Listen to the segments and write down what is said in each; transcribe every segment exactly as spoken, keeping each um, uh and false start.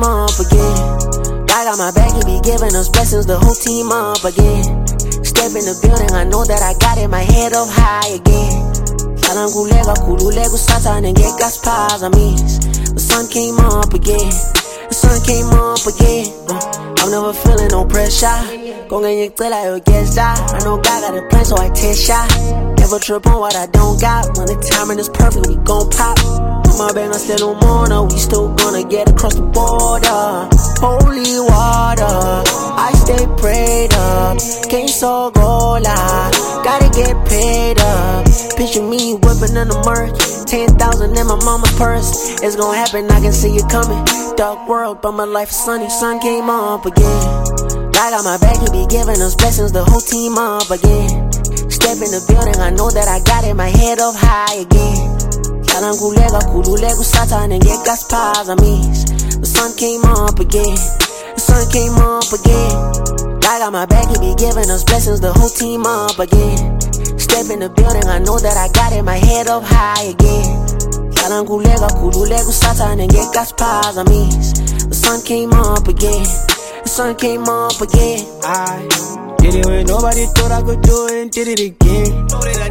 up again. God got my back, he be giving us blessings, the whole team up again. Step in the building, I know that I got it, my head up high again. Sarangulega, kululego, satan, and get gas pies, I mean. The sun came up again. The sun came up again. Uh, I'm never feeling no pressure. Gon' get till I guess that. I know God got a plan, so I test shot. Never trip on what I don't got. When the timing is perfect, we gon' pop. My bang, I still no more, no. We still gonna get across the border. Holy water, I stay prayed up. Can't so go la, gotta get paid up. Picture me whipping in the murk, ten thousand in my mama's purse. It's gonna happen, I can see it coming. Dark world, but my life is sunny. Sun came up again. God got my back, he be giving us blessings, the whole team up again. Step in the building, I know that I got it, my head up high again. Sarangulega, kululego, satan, and get gas pies, I mean. The sun came up again. The sun came up again. God got my back, he be giving us blessings, the whole team up again. Step in the building, I know that I got it, my head up high again. Sarangulega, kululego, satan, and get gas pies, I mean. The sun came up again. The sun came up again. I did it when nobody thought I could do it and did it again.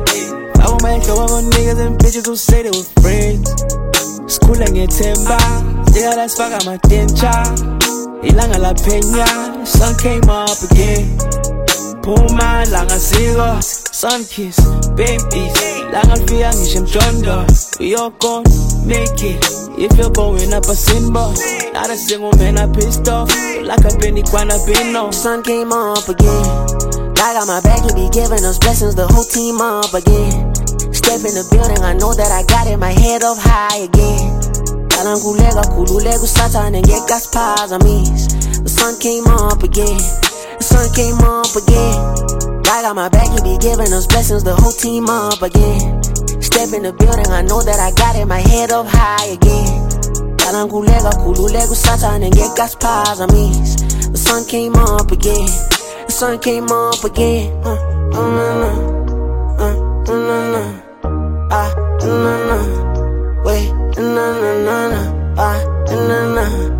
I want my show on niggas and bitches who say they were friends. School and get temba, yeah, that's fuck I'm a tencha. Ilanga la peña, sun came up again. Puma, langa zero, sun kiss, babies. Langa fia, nishim jondo. We all gon' make it. If you're going up a symbol, not a single man I pissed off. Like a penny, quana pino. Sun came up again. God got my back, he be giving us blessings, the whole team up again. Step in the building, I know that I got it, my head up high again. Sarangulega, kululego, satan, and get gas pies, I mean. The sun came up again. The sun came up again. God got my back, he be giving us blessings, the whole team up again. Step in the building, I know that I got it, my head up high again. Sarangulega, kululego, satan, and get gas pies, I mean. The sun came up again. The sun came up again. Uh, uh, uh, uh, uh, uh, uh. Ah, na na, wait, na na na na, ah, na na.